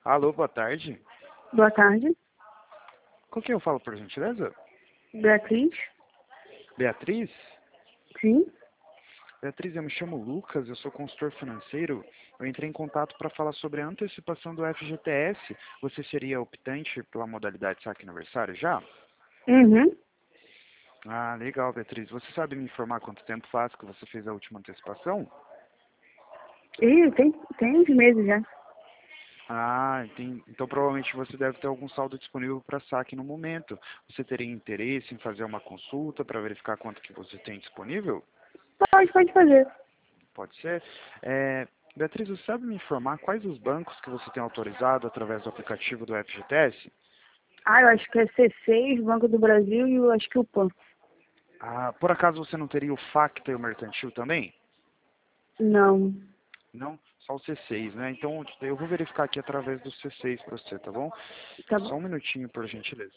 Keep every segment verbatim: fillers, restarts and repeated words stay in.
Alô, boa tarde. Boa tarde. Com quem eu falo, por gentileza? Beatriz? Beatriz? Sim? Beatriz, eu me chamo Lucas, eu sou consultor financeiro. Eu entrei em contato para falar sobre a antecipação do F G T S. Você seria optante pela modalidade saque aniversário já? Uhum. Ah, legal, Beatriz. Você sabe me informar quanto tempo faz que você fez a última antecipação? Ih, tem, tem uns meses já. Ah, tem, então provavelmente você deve ter algum saldo disponível para saque no momento. Você teria interesse em fazer uma consulta para verificar quanto que você tem disponível? Pode, pode fazer. Pode ser. É, Beatriz, você sabe me informar quais os bancos que você tem autorizado através do aplicativo do F G T S? Ah, eu acho que é C seis, Banco do Brasil e eu acho que o Pan. Ah, por acaso você não teria o Facta e o Mercantil também? Não. Não? Só o C seis, né? Então eu vou verificar aqui através do C seis para você, tá bom? Tá Só bom. um minutinho, por gentileza.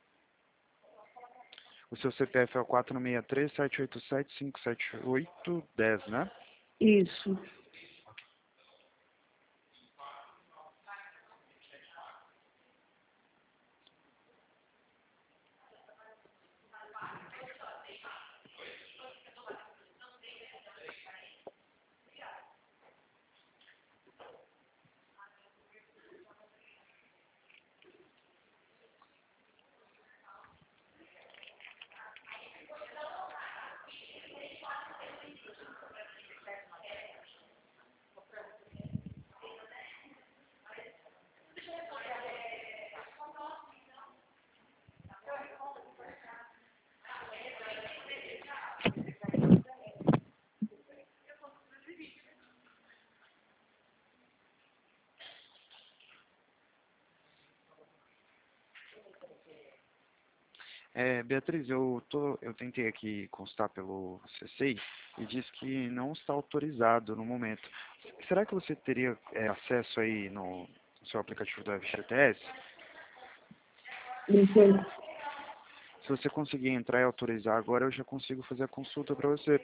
O seu C P F é o quatro seis três, sete oito sete, cinco sete oito, um zero, né? Isso. É, Beatriz, eu, tô, eu tentei aqui constar pelo C seis e diz que não está autorizado no momento. Será que você teria é, acesso aí no, no seu aplicativo do F G T S? Entendi. Se você conseguir entrar e autorizar agora, eu já consigo fazer a consulta para você.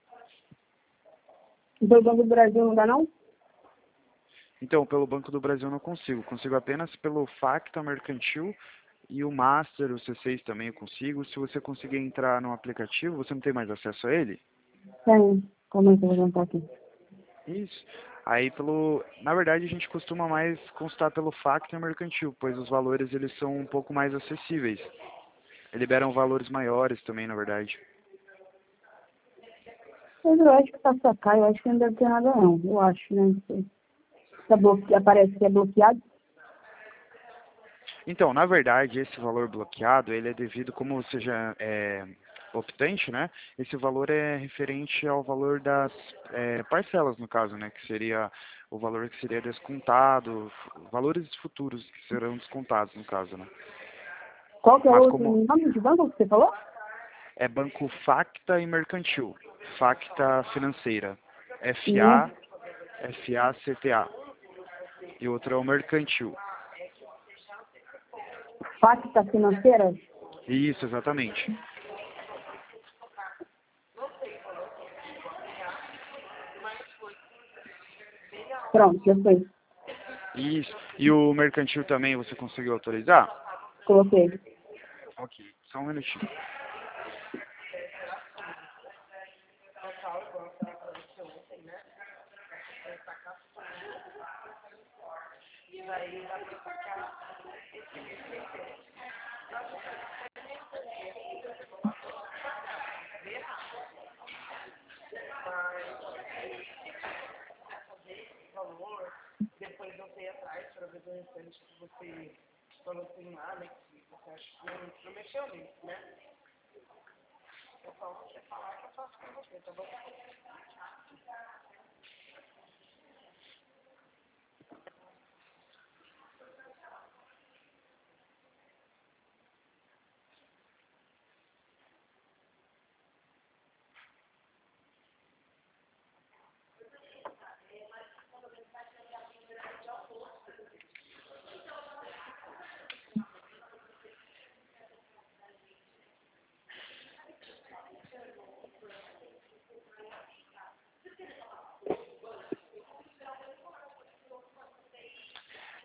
Do Banco do Brasil não dá não? Então, pelo Banco do Brasil eu não consigo. Consigo apenas pelo Facta Mercantil e o Master, o C seis também eu consigo. Se você conseguir entrar no aplicativo, você não tem mais acesso a ele? Tem. Como é que eu vou tentar aqui? Isso. Aí pelo, na verdade a gente costuma mais constar pelo Factor Mercantil, pois os valores eles são um pouco mais acessíveis. Liberam valores maiores também, na verdade. Mas eu acho que pra sacar, eu acho que não deve ter nada não. Eu acho, né? Não sei. Tá bloque... Aparece que é bloqueado. Então, na verdade, esse valor bloqueado, ele é devido, como você já é optante, né? Esse valor é referente ao valor das é, parcelas, no caso, né? Que seria o valor que seria descontado, valores futuros que serão descontados, no caso, né? Qual que é o Mas outro como nome de banco que você falou? é Banco Facta e Mercantil. Facta Financeira. F A, Sim. F A C T A. E outro é o Mercantil. Facta financeira? Isso, exatamente. Pronto, já foi. Isso. E o Mercantil também você conseguiu autorizar? Coloquei. Ok, só um minutinho.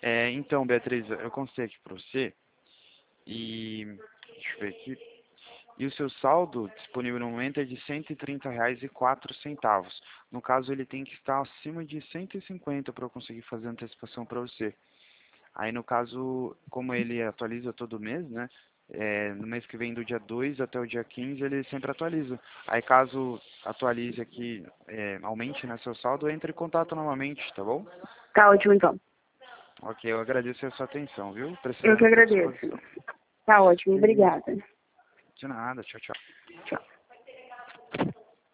É, então, Beatriz, eu consigo aqui para você e deixa eu ver aqui. E o seu saldo disponível no momento é de cento e trinta reais e quatro centavos. No caso, ele tem que estar acima de cento e cinquenta para eu conseguir fazer a antecipação para você. Aí, no caso, como ele atualiza todo mês, né? É, no mês que vem, do dia dois até o dia quinze, ele sempre atualiza. Aí, caso atualize aqui, é, aumente, né, seu saldo, entre em contato novamente, tá bom? Tá ótimo, então. Ok, eu agradeço a sua atenção, viu? Eu Precisando, que estou à agradeço. disposição. Tá ótimo, obrigada. De nada, tchau, tchau. Tchau.